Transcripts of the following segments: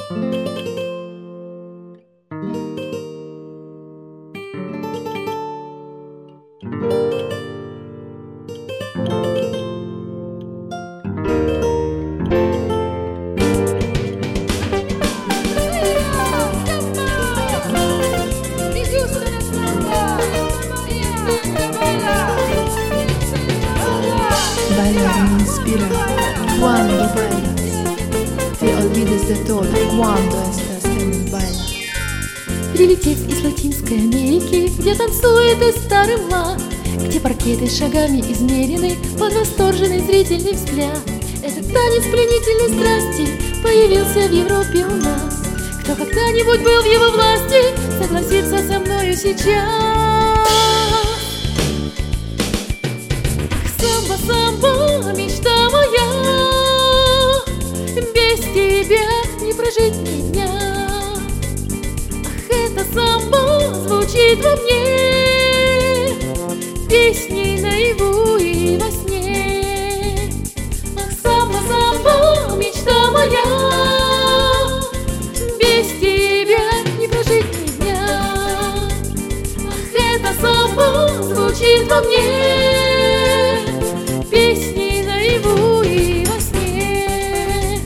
Bailar me inspira cuando bailas. Te olvides de todo cuando estás en el baile. Прилетев из Латинской Америки, где танцует и старый млад, где паркеты шагами измерены под восторженный зрительный взгляд. Этот танец пленительной страсти появился в Европе у нас. Кто когда-нибудь был в его власти, согласится со мною сейчас. Самбо, самбо, мечта моя, без тебя не прожить ни дня. Ах, это самбо звучит во мне песней наяву и во сне. Ах, самбо, самбо, мечта моя, без тебя не прожить ни дня. Ах, это самбо звучит во мне песни наяву и во сне.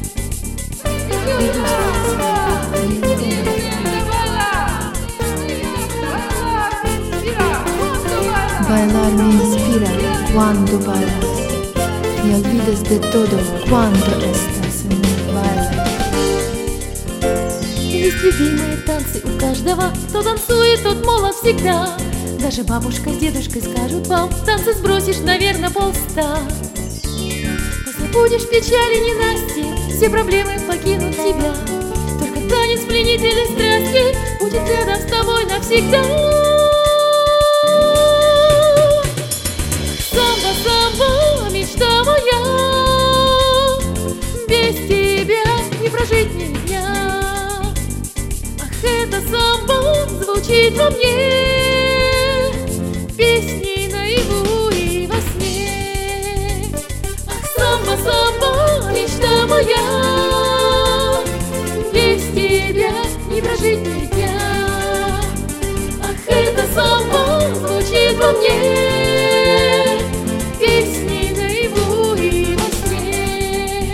Bailar me inspira cuando bailas. Te olvides de todo cuando estás en el baile. Есть любимые танцы у каждого, кто танцует, тот молод всегда. Даже бабушка с дедушкой скажут вам, танцы сбросишь, наверное, полста. Позабудешь печали, ненасти, все проблемы покинут тебя. Только танец пленительной страсти будет рядом с тобой навсегда. Самбо, самбо, мечта моя, без тебя не прожить ни дня. Ах, это самбо звучит во мне песни наяву и во сне. Ах, самбо, самбо, мечта моя, без тебя не прожить ни дня. Ах, это самбо звучит во мне песни наяву и во сне.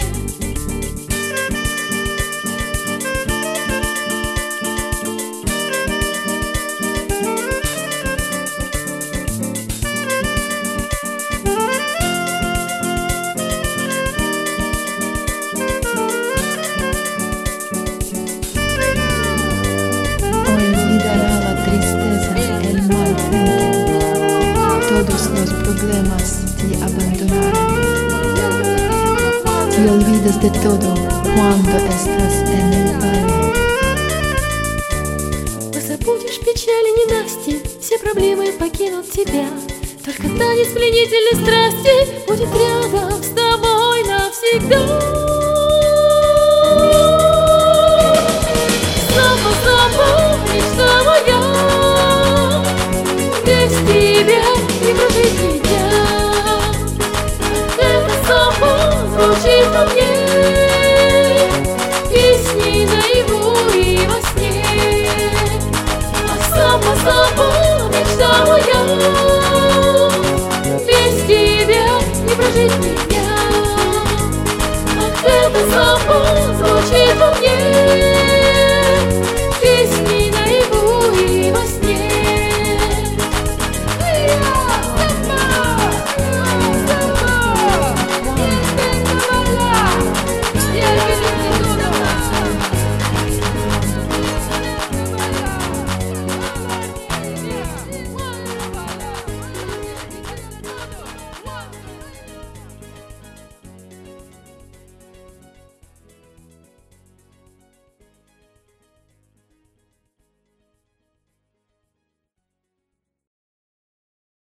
Olvidará la tristeza, el mal frente. Todos los problemas te abandonarán. Te olvides de todo cuando estás en el baile. Позабудешь печали, ненасти, все проблемы покинут тебя. Только танец пленительной страсти будет рядом с тобой навсегда. Самбо, самбо, мечта моя, без тебя не прожить ни дня. Это самбо звучит во мне песни наяву и во сне. Самбо, самбо, мечта моя, без тебя не прожить ни дня. Ах, это самбо